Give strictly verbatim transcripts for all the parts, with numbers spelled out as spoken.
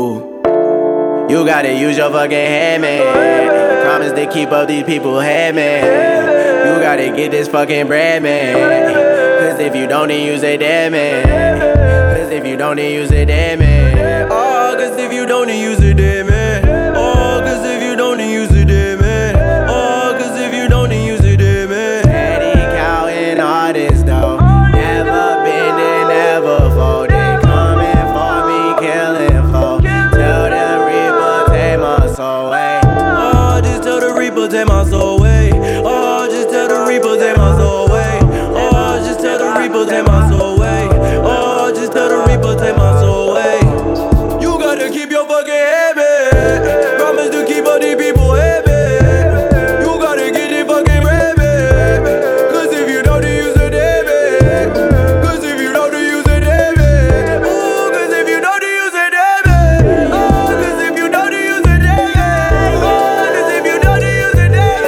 Ooh. You gotta use your fucking head, man. Promise to keep up these people's head, man. You gotta get this fucking bread, man. Cause if you don't, then use it, dead, man. Cause if you don't, then use it, dead, man. Oh, cause if you don't, then use it, dead, man. Oh, cause if you don't, then use it, dead, man. Oh, cause if you don't, then use it, dead, man. Steady counting artists, though. Never been there, never folded. Coming for me, killing for. Tell the Reaper, take my soul away. Oh, just tell the Reaper, take my soul away. Oh, just tell the Reaper, take my soul away. Oh, just tell the Reaper, take my soul away. Oh, just tell the Reaper, take my soul away. You gotta keep your fucking head, man. Promise to keep all these people happy. You gotta get it fucking bread, man. Cause if you don't, then use it, dead, man. Cause if you don't, then use it, dead, man. Ooh, cause if you don't, then use it, dead, man. Oh, cause if you don't, then use it, dead, man. Oh, cause if you don't, then use it, dead,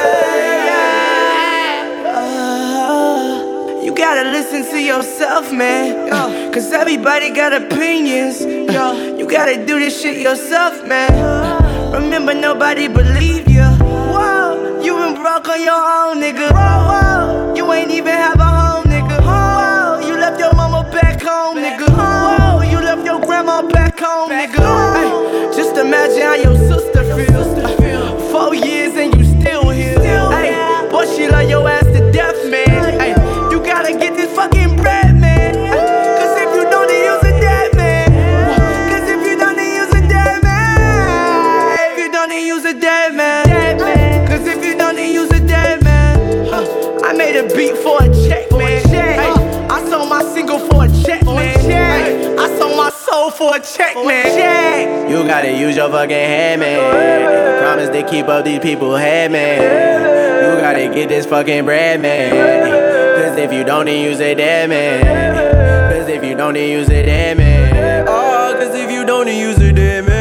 man. Uh, you gotta listen to yourself, man. Uh, Cause everybody got opinions. Uh, you gotta do this shit yourself, man. Remember, nobody believed you. Whoa, you been broke on your own, nigga. Whoa, you ain't even have a home, nigga. Whoa, you left your mama back home, nigga. Whoa, you left your grandma back home, nigga. Ay, just imagine how your sister feels. Four years and you still here. Ay, boy, she love your ass to death, man. Ay, you gotta get this fucking bread, man. Ay, Cause if you don't, then use it, dead, man. Cause if you don't, then use it, dead, man. If you don't, then use it, dead, man. Cause if you don't, then use it, dead, man. Uh, I made a beat for a check, man. Ay, I sold my single for a check, man. Ay, I sold my soul for a check, man. You gotta use your fucking head, man. Promise to keep up these people's head, man. You gotta get this fucking bread, man. Cause if you don't, then use it, dead, man. Cause if you don't, then use it, dead, man. Oh, cause if you don't, then use it, dead, man.